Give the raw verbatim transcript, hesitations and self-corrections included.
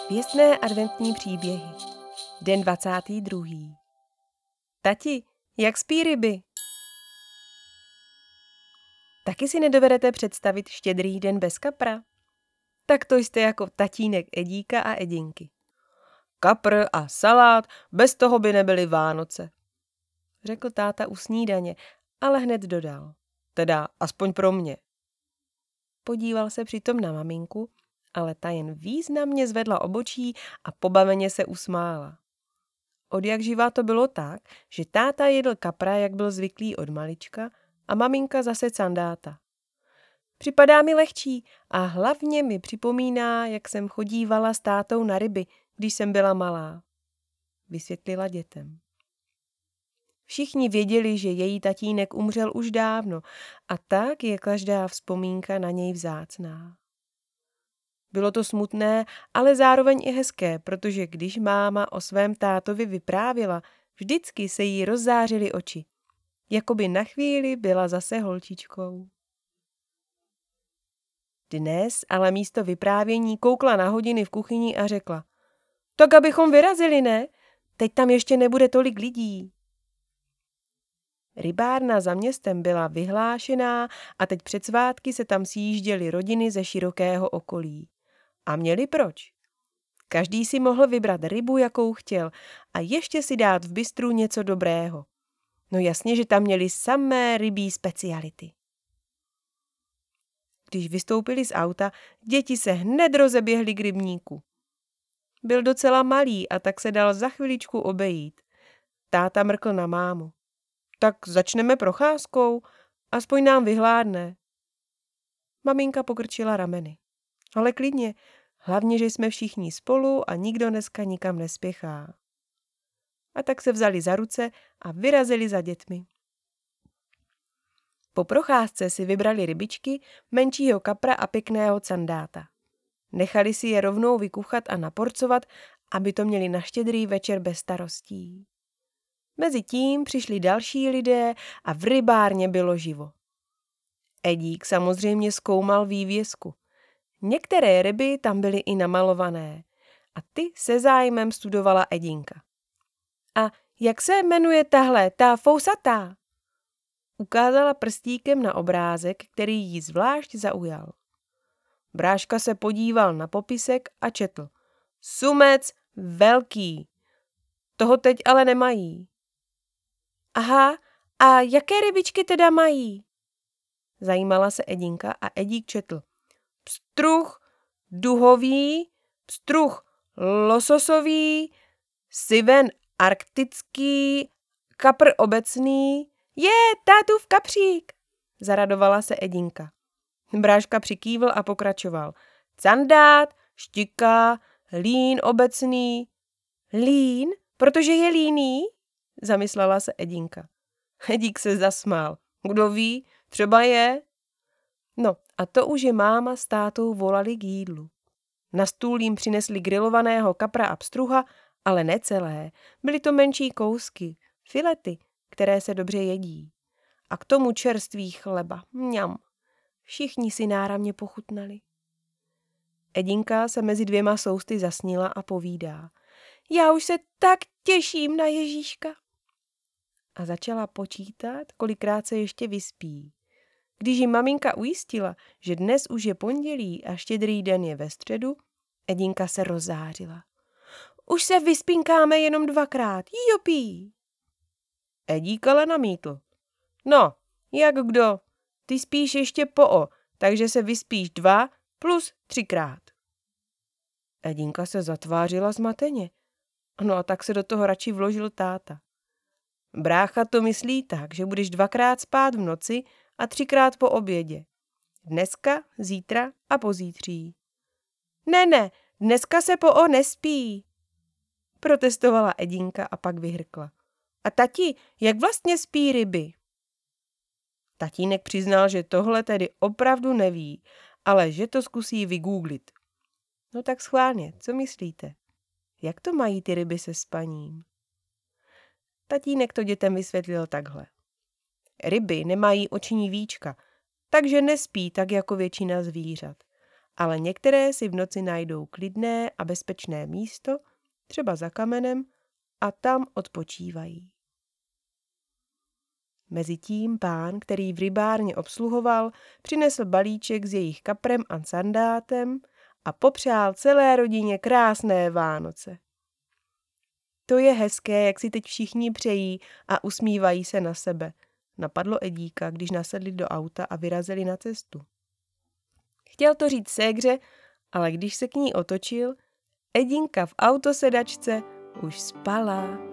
Věstné adventní příběhy. Den dvacátý druhý. Tati, jak spí ryby? Taky si nedovedete představit štědrý den bez kapra? Tak to jste jako tatínek Edíka a Edinky. Kapr a salát, bez toho by nebyly Vánoce, řekl táta u snídaně, ale hned dodal. Teda aspoň pro mě. Podíval se přitom na maminku, ale ta jen významně zvedla obočí a pobaveně se usmála. Odjakživa to bylo tak, že táta jedl kapra, jak byl zvyklý od malička, a maminka zase candáta. Připadá mi lehčí a hlavně mi připomíná, jak jsem chodívala s tátou na ryby, když jsem byla malá, vysvětlila dětem. Všichni věděli, že její tatínek umřel už dávno a tak je každá vzpomínka na něj vzácná. Bylo to smutné, ale zároveň i hezké, protože když máma o svém tátovi vyprávěla, vždycky se jí rozzářily oči. Jakoby na chvíli byla zase holčičkou. Dnes ale místo vyprávění koukla na hodiny v kuchyni a řekla: Tak abychom vyrazili, ne? Teď tam ještě nebude tolik lidí. Rybárna za městem byla vyhlášená a teď před svátky se tam sjížděly rodiny ze širokého okolí. A měli proč. Každý si mohl vybrat rybu, jakou chtěl, a ještě si dát v bistru něco dobrého. No jasně, že tam měli samé rybí speciality. Když vystoupili z auta, děti se hned rozeběhly k rybníku. Byl docela malý a tak se dal za chviličku obejít. Táta mrkl na mámu. Tak začneme procházkou, aspoň nám vyhládne. Maminka pokrčila rameny. Ale klidně, hlavně, že jsme všichni spolu a nikdo dneska nikam nespěchá. A tak se vzali za ruce a vyrazili za dětmi. Po procházce si vybrali rybičky, menšího kapra a pěkného candáta. Nechali si je rovnou vykuchat a naporcovat, aby to měli na štědrý večer bez starostí. Mezitím přišli další lidé a v rybárně bylo živo. Edík samozřejmě zkoumal vývěsku. Některé ryby tam byly i namalované a ty se zájmem studovala Edinka. A jak se jmenuje tahle, ta fousatá? Ukázala prstíkem na obrázek, který jí zvlášť zaujal. Bráška se podíval na popisek a četl. Sumec velký. Toho teď ale nemají. Aha, a jaké rybičky teda mají? Zajímala se Edinka a Edík četl. Pstruh duhový, pstruh lososový, siven arktický, kapr obecný. Je, tátův kapřík, zaradovala se Edinka. Bráška přikývl a pokračoval. Candát, štika, lín obecný. Lín? Protože je líný? Zamyslela se Edinka. Edík se zasmál. Kdo ví, třeba je. No a to už je máma s tátou volali k jídlu. Na stůl jim přinesli grilovaného kapra a pstruha, ale ne celé. Byly to menší kousky, filety, které se dobře jedí. A k tomu čerstvý chleba. Mňam. Všichni si náramně pochutnali. Edinka se mezi dvěma sousty zasnila a povídá. Já už se tak těším na Ježíška. A začala počítat, kolikrát se ještě vyspí. Když ji maminka ujistila, že dnes už je pondělí a štědrý den je ve středu, Edinka se rozzářila. Už se vyspinkáme jenom dvakrát, jopí. Edík ale namítl. No, jak kdo, ty spíš ještě po o, takže se vyspíš dva plus třikrát. Edinka se zatvářila zmateně. No a tak se do toho radši vložil táta. Brácha to myslí tak, že budeš dvakrát spát v noci a třikrát po obědě. Dneska, zítra a pozítří. Ne, ne, dneska se po o nespí, protestovala Edinka a pak vyhrkla. A tati, jak vlastně spí ryby? Tatínek přiznal, že tohle tedy opravdu neví, ale že to zkusí vygooglit. No tak schválně, co myslíte? Jak to mají ty ryby se spaním? Tatínek to dětem vysvětlil takhle. Ryby nemají oční víčka, takže nespí tak jako většina zvířat. ale některé si v noci najdou klidné a bezpečné místo, třeba za kamenem, a tam odpočívají. Mezitím pán, který v rybárně obsluhoval, přinesl balíček s jejich kaprem a sandátem a popřál celé rodině krásné Vánoce. To je hezké, jak si teď všichni přejí a usmívají se na sebe, napadlo Edíka, když nasedli do auta a vyrazili na cestu. Chtěl to říct ségře, ale když se k ní otočil, Edinka v autosedačce už spala.